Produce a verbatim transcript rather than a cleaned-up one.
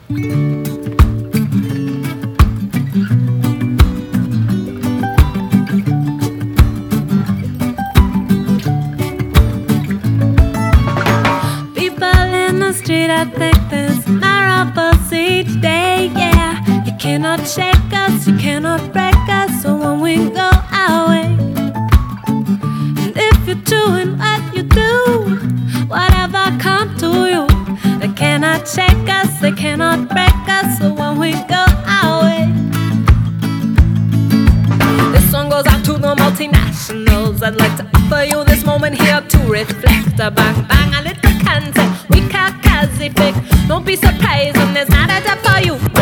Street, I think there's miracles each day, yeah. You cannot shake us, you cannot break us, so when we go our way. And if you're doing what you do, whatever come to you, they cannot shake us, they cannot break us, so when we go our way. This song goes out to the multinationals. I'd like to offer you this moment here to reflect. A bang bang, a little content. We Pacific. Don't be surprised when there's not a job for you.